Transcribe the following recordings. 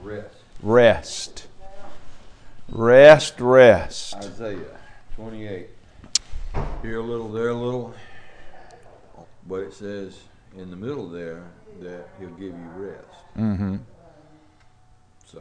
Rest. Rest, rest. Isaiah 28. Here a little, there a little. But it says in the middle there that he'll give you rest. Mm-hmm. So.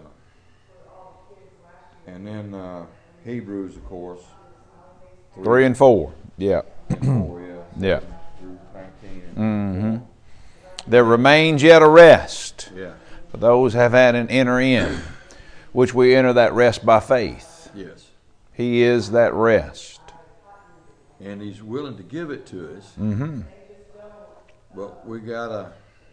And then Hebrews, of course. 3 and 4. Yeah. 4, yeah. Yeah. Through 19. Mm-hmm. There remains yet a rest. Yeah. For those have had an enter in, which we enter that rest by faith. Yes. He is that rest. And he's willing to give it to us. Mm-hmm. But we gotta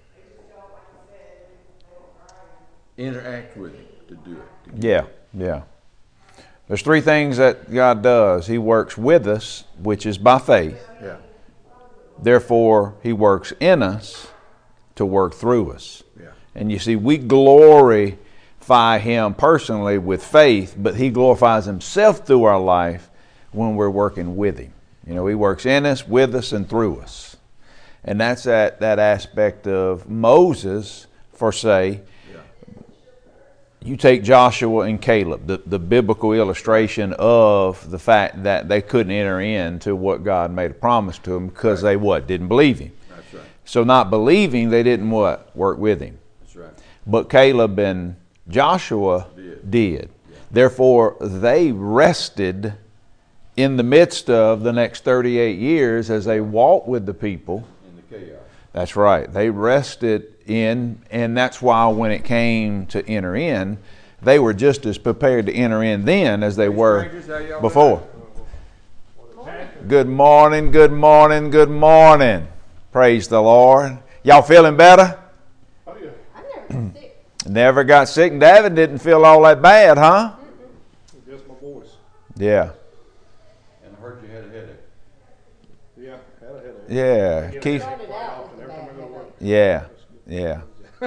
interact with him to do it. Yeah, yeah. There's 3 things that God does. He works with us, which is by faith. Yeah. Therefore, he works in us to work through us. Yeah. And you see, we glorify him personally with faith, but he glorifies himself through our life when we're working with him. You know, he works in us, with us, and through us. And that's that aspect of Moses, for say, you take Joshua and Caleb, the biblical illustration of the fact that they couldn't enter into what God made a promise to them because they what? Didn't believe him. That's right. So not believing, they didn't what? Work with him. That's right. But Caleb and Joshua did. Yeah. Therefore, they rested in the midst of the next 38 years as they walked with the people. In the chaos. That's right. They rested in, and that's why when it came to enter in, they were just as prepared to enter in then as they were before. Good morning, good morning, good morning. Praise the Lord. Y'all feeling better? Oh, yeah. I never got sick. Never got sick. David didn't feel all that bad, huh? Just my voice. Yeah. And I heard you had a headache. Yeah, had a headache. Yeah. Keith. Started out with a Every time I bad go to work. headache. Yeah. Yeah. Yeah,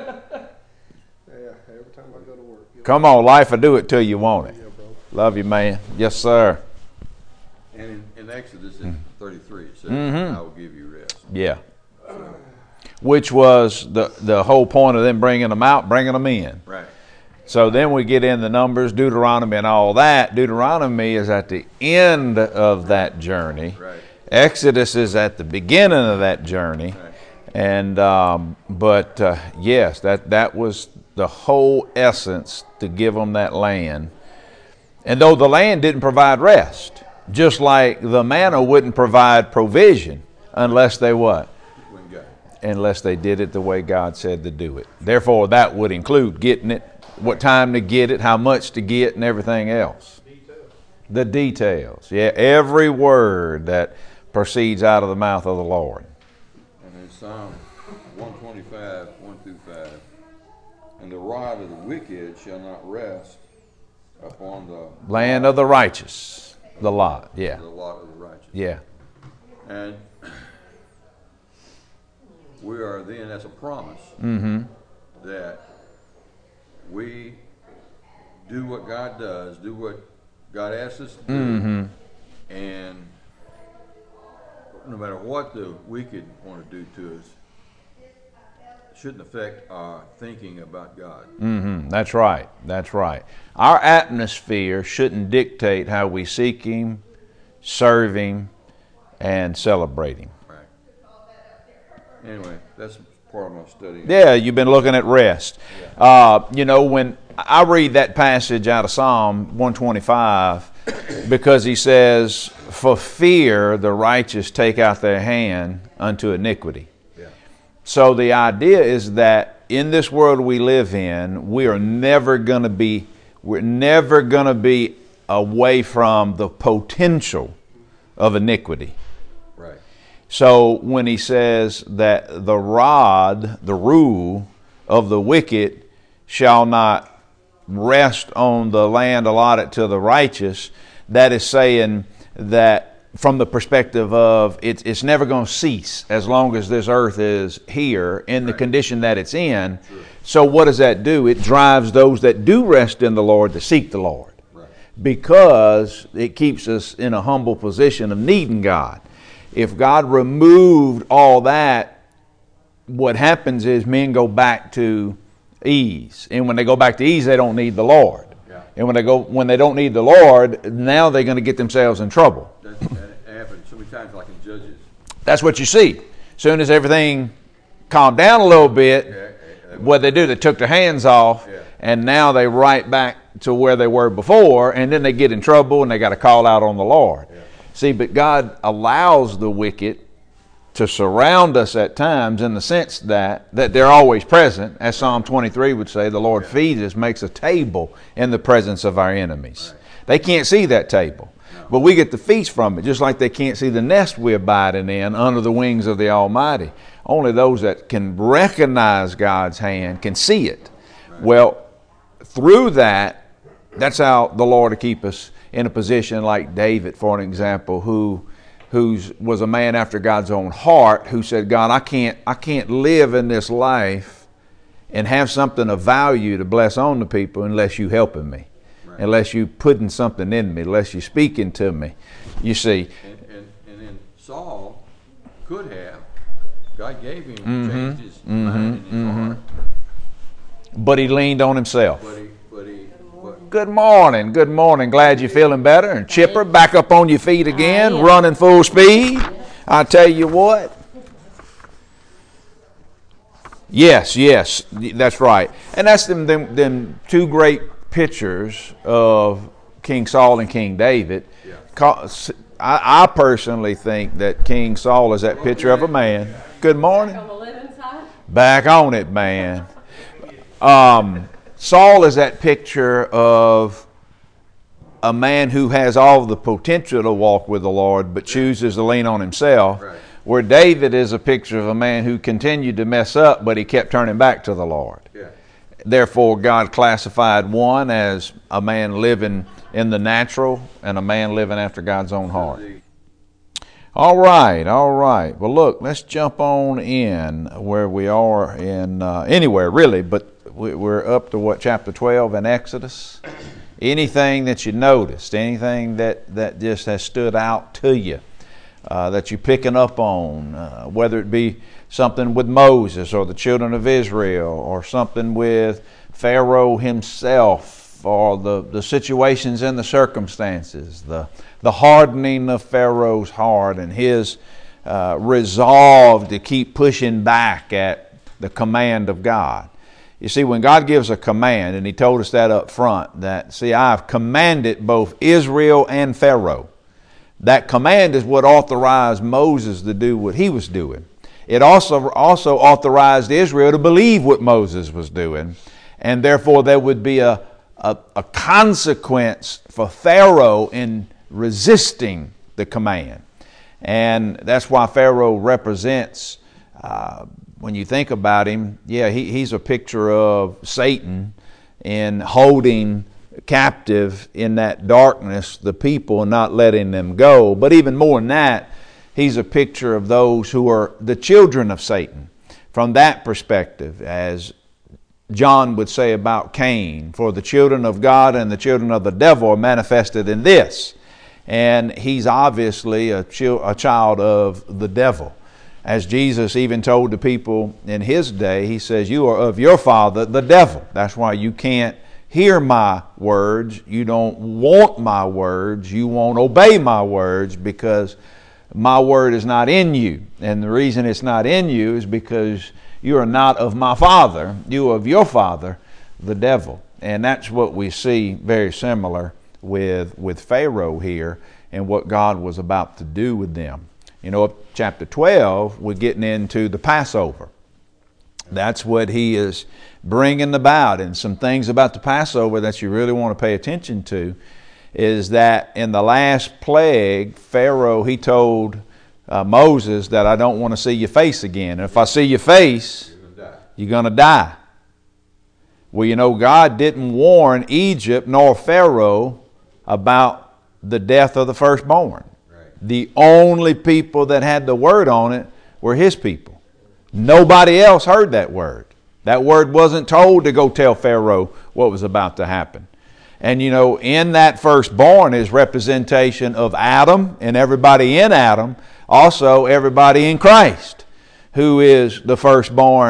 every time I go to work. Come on, life will do it till you want it. Yeah, bro. Love you, man. Yes, sir. And in Exodus in 33 it says, Mhm. I will give you rest. Yeah. Which was the whole point of them bringing them out, bringing them in. Right. So then we get in the Numbers, Deuteronomy, and all that. Deuteronomy is at the end of that journey. Right. Exodus is at the beginning of that journey. Right. And yes, that was the whole essence to give them that land. And though the land didn't provide rest, just like the manna wouldn't provide provision unless they what? When God. Unless they did it the way God said to do it. Therefore, that would include getting it, what time to get it, how much to get, and everything else. The details. Yeah, every word that proceeds out of the mouth of the Lord. And in Psalm 125, 1 through 5, and the rod of the wicked shall not rest upon the Land of the righteous. The lot. Yeah. the lot of the righteous. Yeah. And we are then, that's a promise Mm-hmm. that we do what God does, do what God asks us to do, Mm-hmm. and no matter what the wicked want to do to us, it shouldn't affect our thinking about God. Mm-hmm. That's right. That's right. Our atmosphere shouldn't dictate how we seek Him, serve Him, and celebrate Him. Right. Anyway, that's part of my study. Yeah, you've been looking at rest. You know, when I read that passage out of Psalm 125, because he says, for fear the righteous take out their hand unto iniquity. Yeah. So the idea is that in this world we live in, we're never going to be away from the potential of iniquity. Right. So when he says that the rod, the rule of the wicked shall not rest on the land allotted to the righteous, that is saying that from the perspective of it's never going to cease as long as this earth is here in the condition that it's in. Sure. So what does that do? It drives those that do rest in the Lord to seek the Lord. Right. Because it keeps us in a humble position of needing God. If God removed all that, what happens is men go back to ease. And when they go back to ease, they don't need the Lord. Yeah. And when they don't need the Lord, now they're going to get themselves in trouble. That happens so many times, like in Judges. That's what you see. As soon as everything calmed down a little bit, what they do, they took their hands off, and now they right back to where they were before, and then they get in trouble and they got to call out on the Lord. Yeah. See, but God allows the wicked to surround us at times in the sense that they're always present. As Psalm 23 would say, the Lord feeds us, makes a table in the presence of our enemies. Right. They can't see that table, but we get the feast from it, just like they can't see the nest we're abiding in under the wings of the Almighty. Only those that can recognize God's hand can see it. Right. Well, through that's how the Lord will keep us in a position like David, for an example, who was a man after God's own heart, who said, God, I can't live in this life and have something of value to bless on the people unless you helping me, right. Unless you putting something in me, unless you speaking to me. You see. And then Saul could have. God gave him changed his mind and his heart. But he leaned on himself. But Good morning. Good morning. Glad you're feeling better and chipper. Back up on your feet again, running full speed. I tell you what. Yes, that's right. And that's them two great pictures of King Saul and King David. Yeah. I personally think that King Saul is that picture of a man. Good morning. Back on it, man. Saul is that picture of a man who has all the potential to walk with the Lord but chooses to lean on himself, right. Where David is a picture of a man who continued to mess up but he kept turning back to the Lord. Yeah. Therefore, God classified one as a man living in the natural and a man living after God's own heart. All right. Well, look, let's jump on in where we are in anywhere really, but we're up to chapter 12 in Exodus. Anything that you noticed, anything that just has stood out to you, that you're picking up on, whether it be something with Moses or the children of Israel, or something with Pharaoh himself, or the situations and the circumstances, the hardening of Pharaoh's heart and his resolve to keep pushing back at the command of God. You see, when God gives a command, and he told us that up front, that, see, I've commanded both Israel and Pharaoh. That command is what authorized Moses to do what he was doing. It also authorized Israel to believe what Moses was doing, and therefore there would be a consequence for Pharaoh in resisting the command. And that's why Pharaoh represents, when you think about him, he's a picture of Satan in holding captive in that darkness the people and not letting them go. But even more than that, he's a picture of those who are the children of Satan. From that perspective, as John would say about Cain, for the children of God and the children of the devil are manifested in this. And he's obviously a child of the devil. As Jesus even told the people in his day, he says, you are of your father, the devil. That's why you can't hear my words. You don't want my words. You won't obey my words because my word is not in you. And the reason it's not in you is because you are not of my father. You are of your father, the devil. And that's what we see very similar with Pharaoh here and what God was about to do with them. You know, chapter 12, we're getting into the Passover. That's what he is bringing about. And some things about the Passover that you really want to pay attention to is that in the last plague, Pharaoh, he told Moses that I don't want to see your face again. And if I see your face, you're going to die. Well, you know, God didn't warn Egypt nor Pharaoh about the death of the firstborn. The only people that had the word on it were his people. Nobody else heard that word. That word wasn't told to go tell Pharaoh what was about to happen. And you know, in that firstborn is representation of Adam and everybody in Adam, also everybody in Christ, who is the firstborn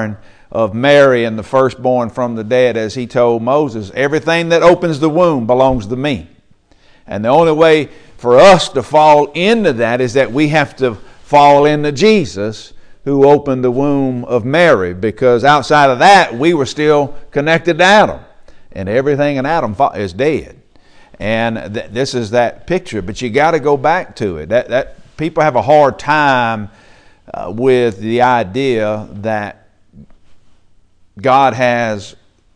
of Mary and the firstborn from the dead, as he told Moses, everything that opens the womb belongs to me. And the only way for us to fall into that is that we have to fall into Jesus, who opened the womb of Mary, because outside of that, we were still connected to Adam. And everything in Adam is dead. And this is that picture, but you got to go back to it. That people have a hard time with the idea that God has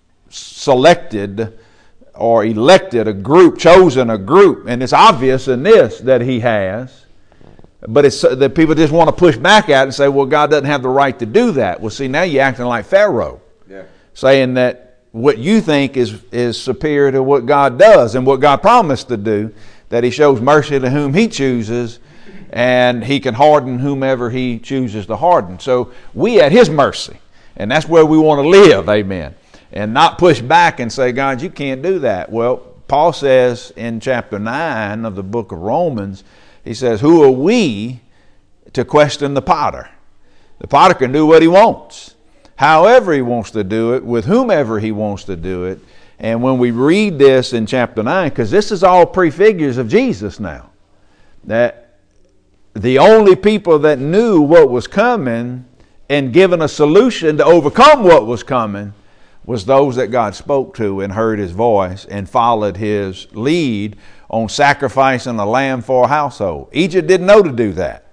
selected or elected a group, chosen a group, and it's obvious in this that he has. But it's that people just want to push back at it and say, well, God doesn't have the right to do that. Well, see, now you're acting like Pharaoh, saying that what you think is superior to what God does and what God promised to do, that he shows mercy to whom he chooses, and he can harden whomever he chooses to harden. So we at his mercy, and that's where we want to live, amen, and not push back and say, God, you can't do that. Well, Paul says in chapter 9 of the book of Romans, he says, who are we to question the potter? The potter can do what he wants, however he wants to do it, with whomever he wants to do it. And when we read this in chapter 9, because this is all prefigures of Jesus now, that the only people that knew what was coming and given a solution to overcome what was coming was those that God spoke to and heard his voice and followed his lead on sacrificing a lamb for a household. Egypt didn't know to do that.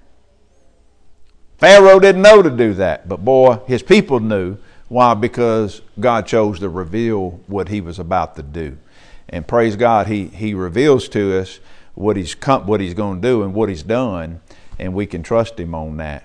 Pharaoh didn't know to do that. But boy, his people knew. Why? Because God chose to reveal what he was about to do. And praise God, he reveals to us what he's going to do and what he's done, and we can trust him on that.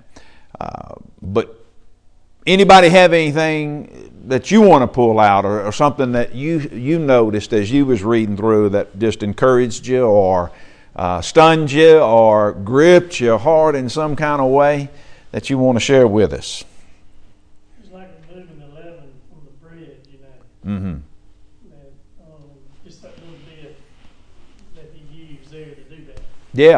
But anybody have anything that you want to pull out, or something that you noticed as you was reading through that just encouraged you or stunned you or gripped your heart in some kind of way that you want to share with us? It's like removing the leaven from the bread, you know. Mm-hmm. That, just that little bit that he used there to do that. Yeah.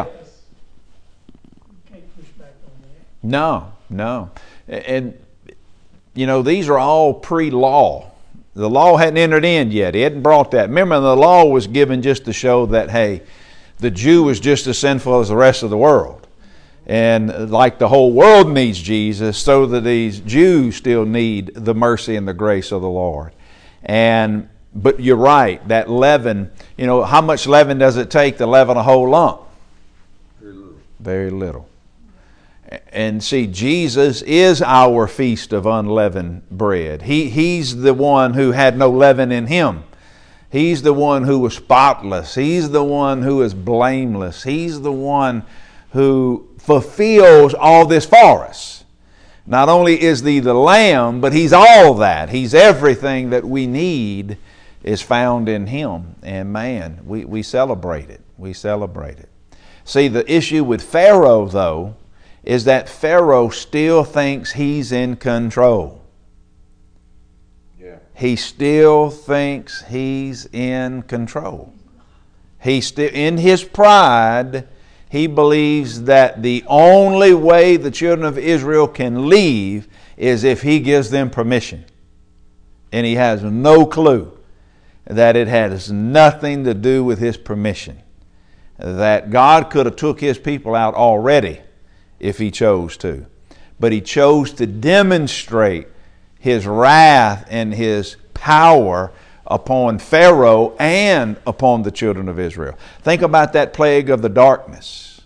You can't push back on that. No. And you know, these are all pre-law. The law hadn't entered in yet. He hadn't brought that. Remember, the law was given just to show that, hey, the Jew was just as sinful as the rest of the world. And like the whole world needs Jesus, so that these Jews still need the mercy and the grace of the Lord. But you're right, that leaven, you know, how much leaven does it take to leaven a whole lump? Very little. Very little. And see, Jesus is our feast of unleavened bread. He's the one who had no leaven in him. He's the one who was spotless. He's the one who is blameless. He's the one who fulfills all this for us. Not only is he the Lamb, but he's all that. He's everything that we need is found in him. And man, we celebrate it. We celebrate it. See, the issue with Pharaoh, though, is that Pharaoh still thinks he's in control. Yeah. He still thinks he's in control. In his pride, he believes that the only way the children of Israel can leave is if he gives them permission. And he has no clue that it has nothing to do with his permission. That God could have took his people out already if he chose to. But he chose to demonstrate his wrath and his power upon Pharaoh and upon the children of Israel. Think about that plague of the darkness.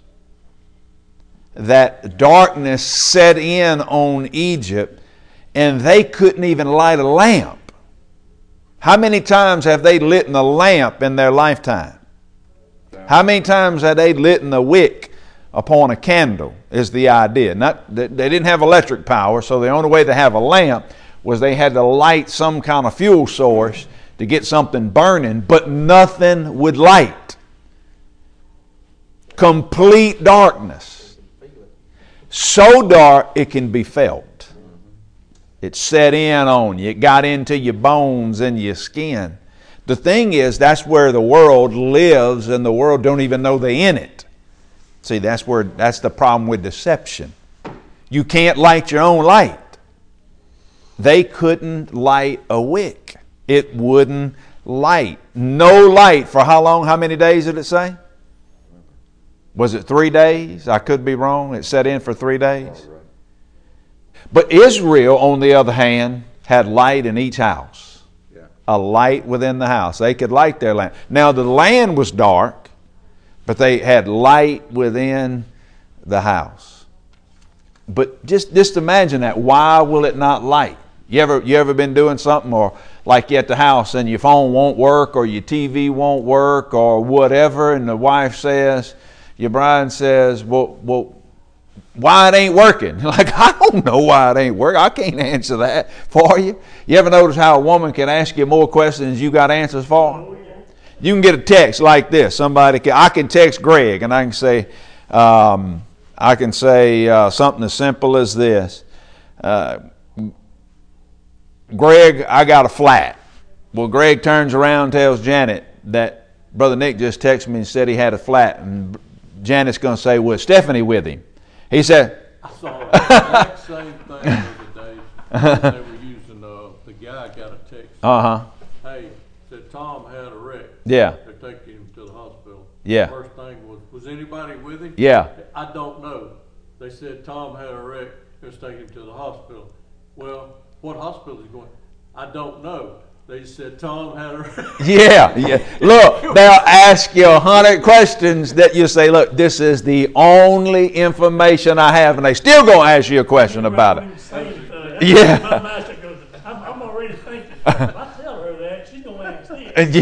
That darkness set in on Egypt, and they couldn't even light a lamp. How many times have they lit a lamp in their lifetime? How many times have they lit a wick upon a candle is the idea. They didn't have electric power, so the only way to have a lamp was they had to light some kind of fuel source to get something burning, but nothing would light. Complete darkness. So dark it can be felt. It set in on you. It got into your bones and your skin. The thing is, that's where the world lives, and the world don't even know they're in it. See, that's the problem with deception. You can't light your own light. They couldn't light a wick. It wouldn't light. No light for how long? How many days did it say? Was it 3 days? I could be wrong. It set in for 3 days. But Israel, on the other hand, had light in each house. Yeah. A light within the house. They could light their lamp. Now the land was dark, but they had light within the house. But just imagine that. Why will it not light? You ever been doing something, or like you at the house and your phone won't work or your TV won't work or whatever, and the wife says, your bride says, well, why it ain't working? Like, I don't know why it ain't working. I can't answer that for you. You ever notice how a woman can ask you more questions you got answers for? You can get a text like this. I can text Greg and I can say something as simple as this. Greg, I got a flat. Well, Greg turns around and tells Janet that Brother Nick just texted me and said he had a flat. And Janet's going to say, well, Stephanie with him. He said, I saw the exact same thing the other day. They were using, the guy got a text. Hey, said Tom had a wreck. Yeah. They're taking him to the hospital. Yeah. First thing was anybody with him? Yeah. I don't know. They said Tom had a wreck. Let's take him to the hospital. Well, what hospital is he going? I don't know. They said Tom had a wreck. Yeah. Look, they'll ask you 100 questions that you say, look, this is the only information I have, and they still going to ask you a question about it. Yeah. My master goes, I'm already thinking, if I tell her that, she's going to ask this.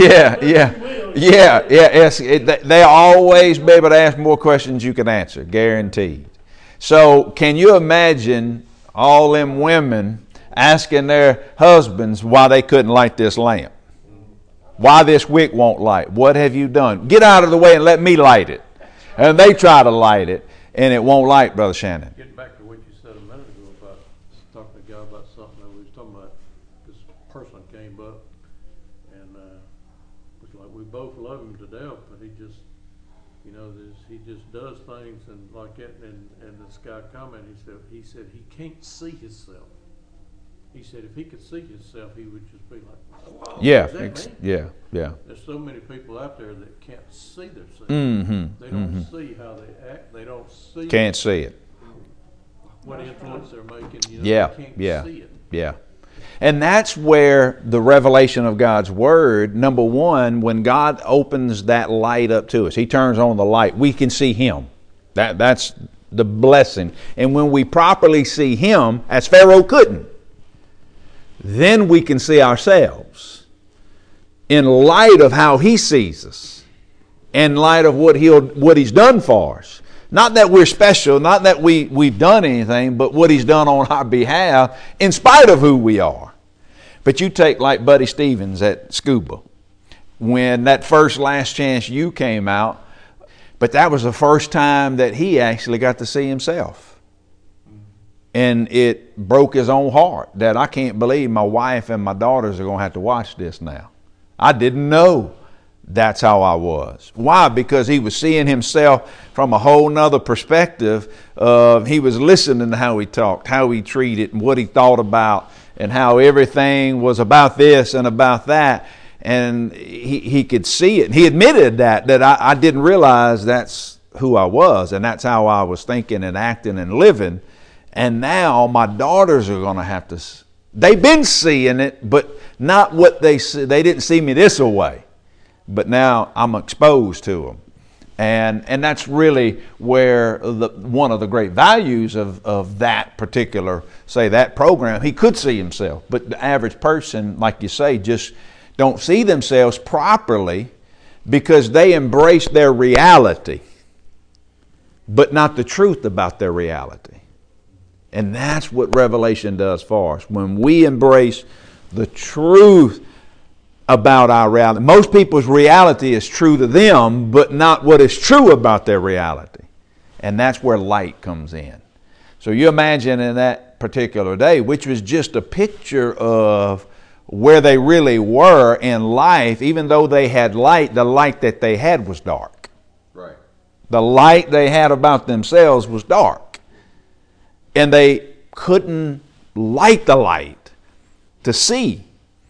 Yeah. They always be able to ask more questions you can answer, guaranteed. So can you imagine all them women asking their husbands why they couldn't light this lamp? Why this wick won't light? What have you done? Get out of the way and let me light it. And they try to light it, and it won't light, Brother Shannon. Getting back to what you said a minute ago about talking to a guy about something that we was talking about, this person came up, and was like, we both love him to death, but he just, he just does things and like that. And this guy commented, he said he can't see himself. He said if he could see himself, he would just be like, wow, Yeah. what does that mean? Yeah. There's so many people out there that can't see themselves. Mm-hmm. They don't see how they act. They don't see Can't see it. what influence they're making. Yeah. They can't see it. Yeah. And that's where the revelation of God's Word, number one, when God opens that light up to us, He turns on the light, we can see Him. That's the blessing. And when we properly see Him, as Pharaoh couldn't, then we can see ourselves in light of how He sees us, in light of what He's done for us. Not that we're special, not that we've done anything, but what He's done on our behalf in spite of who we are. But you take like Buddy Stevens at Scuba, when that first Last Chance U came out, but that was the first time that he actually got to see himself. And it broke his own heart that I can't believe my wife and my daughters are going to have to watch this now. I didn't know that's how I was. Why? Because he was seeing himself from a whole nother perspective. He was listening to how he talked, how he treated, and what he thought about, and how everything was about this and about that. And he could see it. And he admitted that I didn't realize that's who I was, and that's how I was thinking and acting and living. And now my daughters are going to have to, they've been seeing it, but not what they see. They didn't see me this way. But now I'm exposed to them. And that's really where one of the great values of that particular, say that program, he could see himself. But the average person, like you say, just don't see themselves properly because they embrace their reality, but not the truth about their reality. And that's what Revelation does for us. When we embrace the truth about our reality. Most people's reality is true to them, but not what is true about their reality. And that's where light comes in. So you imagine in that particular day, which was just a picture of where they really were in life, even though they had light, the light that they had was dark. Right. The light they had about themselves was dark. And they couldn't light the light to see.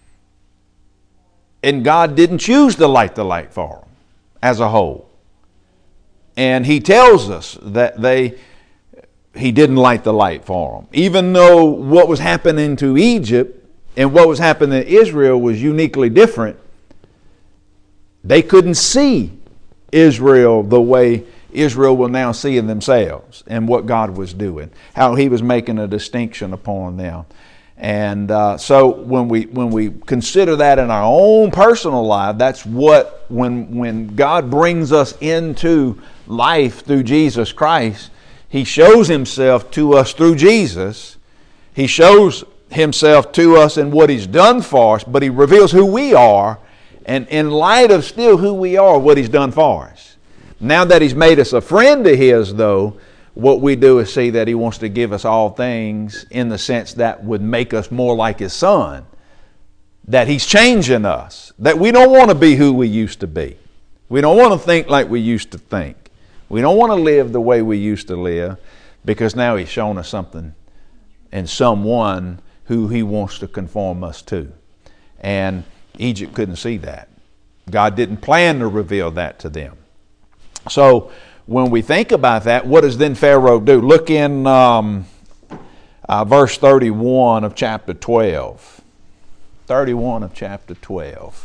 And God didn't choose to light the light for them as a whole. And he tells us that he didn't light the light for them. Even though what was happening to Egypt and what was happening to Israel was uniquely different, they couldn't see Israel the way Israel will now see in themselves and what God was doing, how he was making a distinction upon them. And so when we consider that in our own personal life, that's what, when God brings us into life through Jesus Christ, he shows himself to us through Jesus. He shows himself to us in what he's done for us, but he reveals who we are, and in light of still who we are, what he's done for us. Now that he's made us a friend of his, though, what we do is see that he wants to give us all things in the sense that would make us more like his son, that he's changing us, that we don't want to be who we used to be. We don't want to think like we used to think. We don't want to live the way we used to live, because now he's shown us something and someone who he wants to conform us to. And Egypt couldn't see that. God didn't plan to reveal that to them. So when we think about that, what does then Pharaoh do? Look in verse 31 of chapter 12. 31 of chapter 12.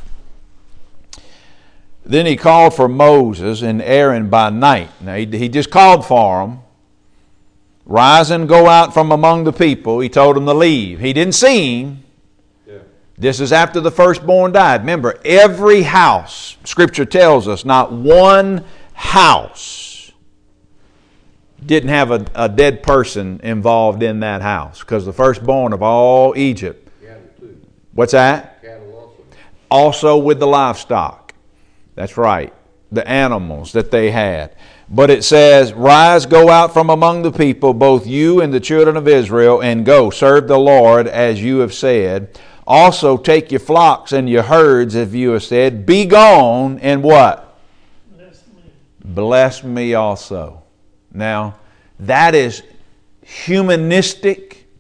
Then he called for Moses and Aaron by night. Now he just called for them. Rise and go out from among the people. He told them to leave. He didn't see him. Yeah. This is after the firstborn died. Remember, every house, Scripture tells us, not one house didn't have a dead person involved in that house, because the firstborn of all Egypt. Cattle too. What's that? Cattle also with the livestock. That's right, the animals that they had. But it says, rise, go out from among the people, both you and the children of Israel, and go, serve the Lord as you have said. Also take your flocks and your herds, as you have said. Be gone, and what? Bless me. Bless me also. Now, that is humanistic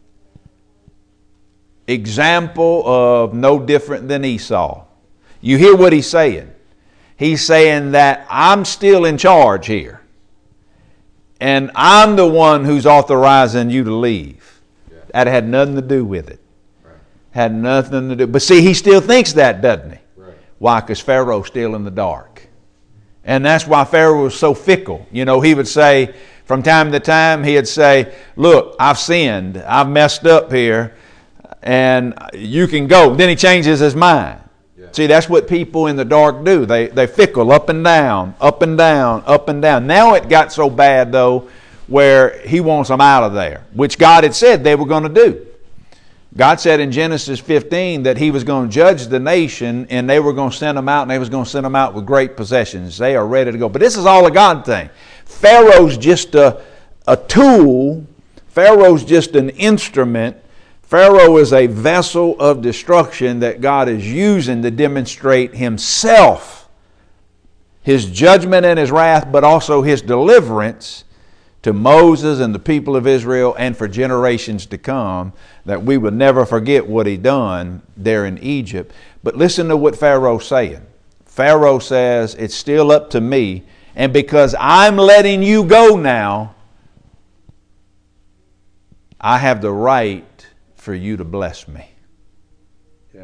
example of no different than Esau. You hear what he's saying. He's saying that I'm still in charge here. And I'm the one who's authorizing you to leave. Yeah. That had nothing to do with it. Right. Had nothing to do. But see, he still thinks that, doesn't he? Right. Why? Because Pharaoh's still in the dark. And that's why Pharaoh was so fickle. You know, he would say, from time to time, he'd say, look, I've sinned. I've messed up here. And you can go. Then he changes his mind. See, that's what people in the dark do. They fickle up and down, up and down, up and down. Now it got so bad, though, where he wants them out of there, which God had said they were going to do. God said in Genesis 15 that he was going to judge the nation, and they were going to send them out, and they was going to send them out with great possessions. They are ready to go. But this is all a God thing. Pharaoh's just a tool. Pharaoh's just an instrument. Pharaoh is a vessel of destruction that God is using to demonstrate himself, his judgment and his wrath, but also his deliverance to Moses and the people of Israel, and for generations to come, that we will never forget what he done there in Egypt. But listen to what Pharaoh's saying. Pharaoh says, it's still up to me, and because I'm letting you go now, I have the right for you to bless me. Yeah.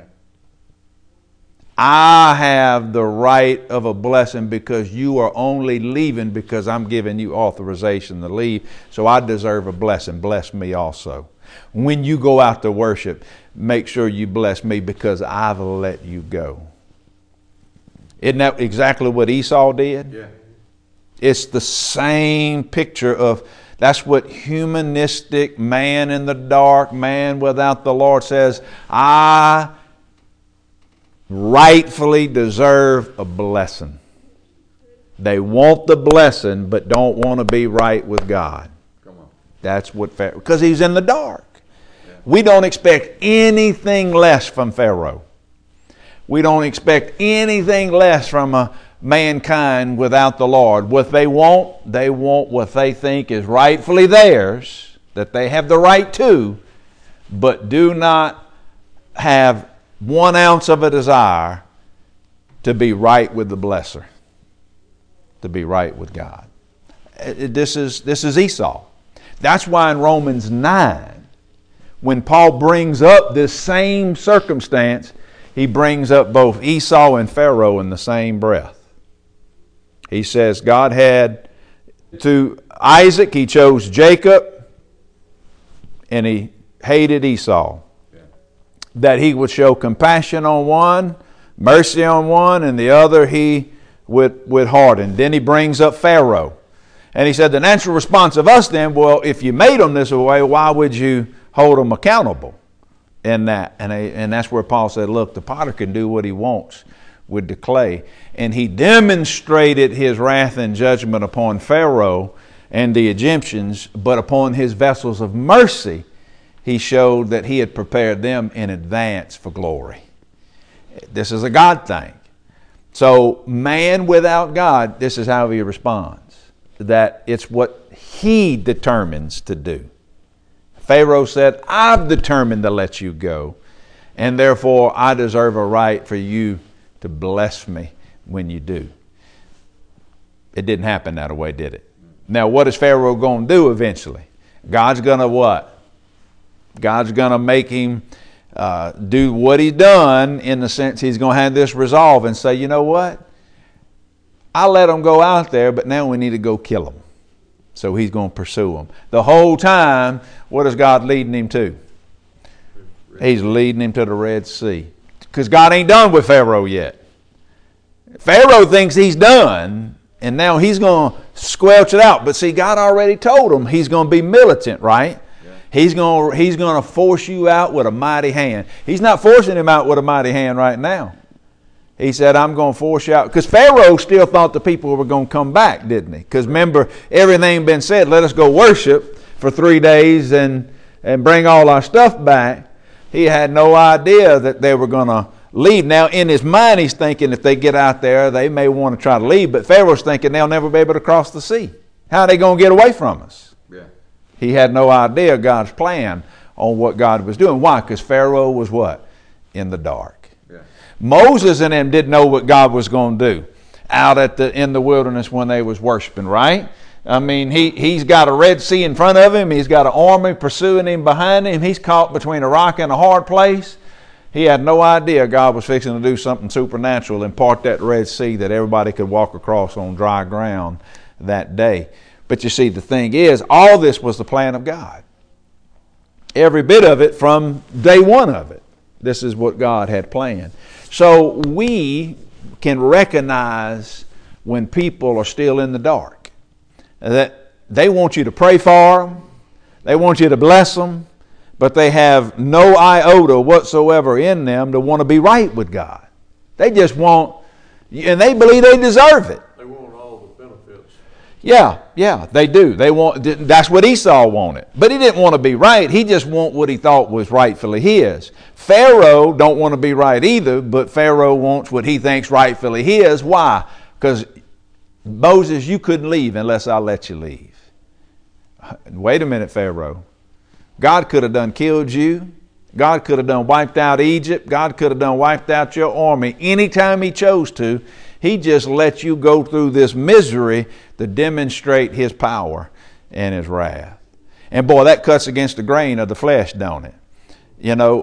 I have the right of a blessing because you are only leaving because I'm giving you authorization to leave. So I deserve a blessing. Bless me also. When you go out to worship, make sure you bless me because I've let you go. Isn't that exactly what Esau did? Yeah. It's the same picture of, that's what humanistic man in the dark, man without the Lord says, I rightfully deserve a blessing. They want the blessing, but don't want to be right with God. Come on. That's what Pharaoh, because he's in the dark. Yeah. We don't expect anything less from Pharaoh. We don't expect anything less from mankind without the Lord. What they want what they think is rightfully theirs, that they have the right to, but do not have 1 ounce of a desire to be right with the blesser, to be right with God. This is Esau. That's why in Romans 9, when Paul brings up this same circumstance, he brings up both Esau and Pharaoh in the same breath. He says God had to Isaac, he chose Jacob, and he hated Esau. Yeah. That he would show compassion on one, mercy on one, and the other he would harden. Then he brings up Pharaoh. And he said the natural response of us then, well, if you made them this way, why would you hold them accountable in that? And that's where Paul said, look, the potter can do what he wants with the clay. And he demonstrated his wrath and judgment upon Pharaoh and the Egyptians, but upon his vessels of mercy, he showed that he had prepared them in advance for glory. This is a God thing. So man without God, this is how he responds. That it's what he determines to do. Pharaoh said, I've determined to let you go, and therefore I deserve a right for you to bless me when you do. It didn't happen that way, did it? Now, what is Pharaoh going to do eventually? God's going to what? God's going to make him do what he's done, in the sense he's going to have this resolve and say, you know what? I let them go out there, but now we need to go kill them. So he's going to pursue them. The whole time, what is God leading him to? He's leading him to the Red Sea. Because God ain't done with Pharaoh yet. Pharaoh thinks he's done, and now he's going to squelch it out. But see, God already told him he's going to be militant, right? Yeah. He's going to force you out with a mighty hand. He's not forcing him out with a mighty hand right now. He said, I'm going to force you out. Because Pharaoh still thought the people were going to come back, didn't he? Because remember, everything been said, let us go worship for 3 days and bring all our stuff back. He had no idea that they were going to leave. Now, in his mind, he's thinking if they get out there, they may want to try to leave. But Pharaoh's thinking they'll never be able to cross the sea. How are they going to get away from us? Yeah. He had no idea God's plan on what God was doing. Why? Because Pharaoh was what? In the dark. Moses and them didn't know what God was going to do out in the wilderness when they was worshiping, right? I mean, he's got a Red Sea in front of him. He's got an army pursuing him behind him. He's caught between a rock and a hard place. He had no idea God was fixing to do something supernatural and part that Red Sea that everybody could walk across on dry ground that day. But you see, the thing is, all this was the plan of God. Every bit of it from day one of it. This is what God had planned. So we can recognize when people are still in the dark, that they want you to pray for them, they want you to bless them, but they have no iota whatsoever in them to want to be right with God. They just want, and they believe they deserve it. They want all the benefits. Yeah, they do. They want. That's what Esau wanted. But he didn't want to be right. He just wanted what he thought was rightfully his. Pharaoh don't want to be right either, but Pharaoh wants what he thinks rightfully his. Why? Because Moses, you couldn't leave unless I let you leave. Wait a minute, Pharaoh. God could have done killed you. God could have done wiped out Egypt. God could have done wiped out your army anytime he chose to. He just let you go through this misery to demonstrate his power and his wrath. And boy, that cuts against the grain of the flesh, don't it? You know,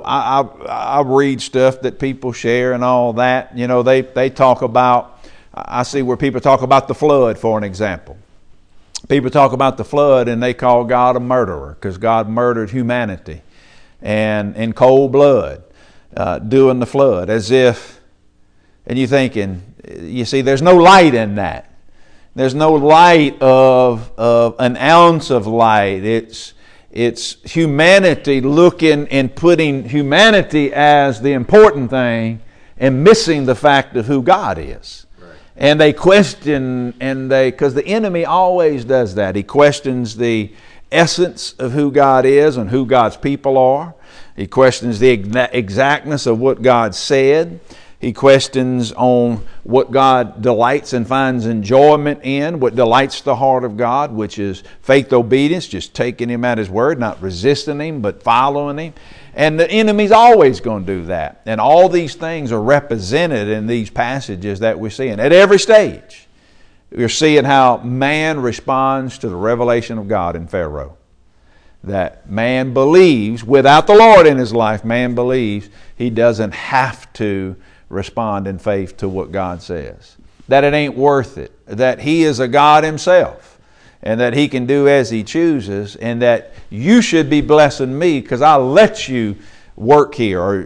I read stuff that people share and all that. You know, they talk about, I see where people talk about the flood, for an example. People talk about the flood and they call God a murderer because God murdered humanity and in cold blood during the flood, as if, and you're thinking, you see, there's no light in that. There's no light of an ounce of light. It's humanity looking and putting humanity as the important thing and missing the fact of who God is. Right. And they question, because the enemy always does that. He questions the essence of who God is and who God's people are. He questions the exactness of what God said. He questions on what God delights and finds enjoyment in, what delights the heart of God, which is faith obedience, just taking Him at His word, not resisting Him, but following Him. And the enemy's always going to do that. And all these things are represented in these passages that we're seeing. At every stage, we're seeing how man responds to the revelation of God in Pharaoh. That man believes, without the Lord in his life, man believes he doesn't have to respond in faith to what God says. That it ain't worth it. That He is a God Himself. And that He can do as He chooses. And that you should be blessing me because I let you work here. Or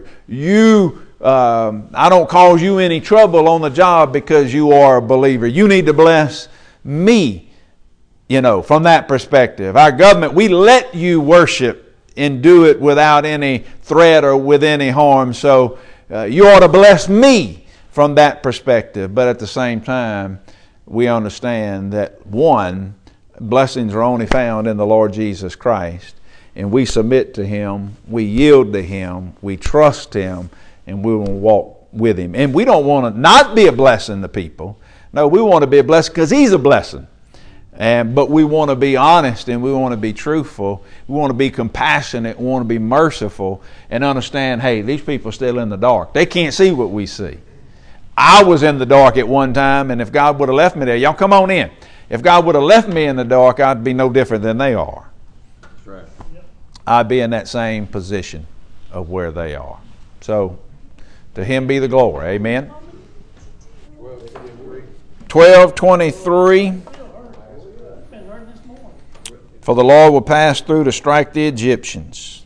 I don't cause you any trouble on the job because you are a believer. You need to bless me. From that perspective. Our government, we let you worship and do it without any threat or with any harm. So you ought to bless me from that perspective. But at the same time, we understand that one, blessings are only found in the Lord Jesus Christ. And we submit to Him, we yield to Him, we trust Him, and we will walk with Him. And we don't want to not be a blessing to people. No, we want to be a blessing because He's a blessing. But we want to be honest and we want to be truthful. We want to be compassionate. We want to be merciful and understand, hey, these people are still in the dark. They can't see what we see. I was in the dark at one time, and if God would have left me there, y'all come on in. If God would have left me in the dark, I'd be no different than they are. That's right. I'd be in that same position of where they are. So, to Him be the glory. Amen. 12:23. For the Lord will pass through to strike the Egyptians.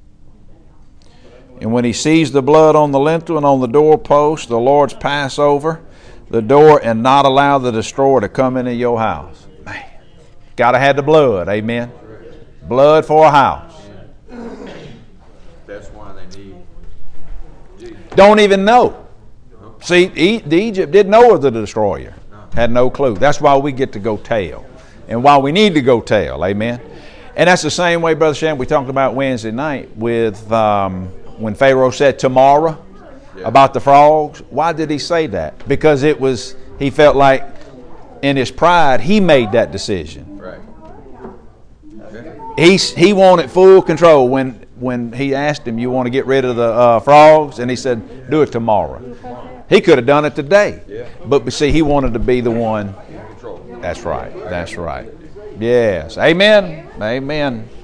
And when He sees the blood on the lintel and on the doorpost, the Lord's pass over the door and not allow the destroyer to come into your house. Man, gotta have the blood, amen. Blood for a house. That's why they need Jesus. Don't even know. See, the Egypt didn't know of the destroyer. Had no clue. That's why we get to go tell. And why we need to go tell, amen. And that's the same way, Brother Shannon, we talked about Wednesday night with when Pharaoh said tomorrow about the frogs. Why did he say that? Because he felt like in his pride he made that decision. Right. Okay. He wanted full control when he asked him, you want to get rid of the frogs? And he said, do it tomorrow. He could have done it today. Yeah. But see, he wanted to be the one. That's right. That's right. Yes. Amen. Amen.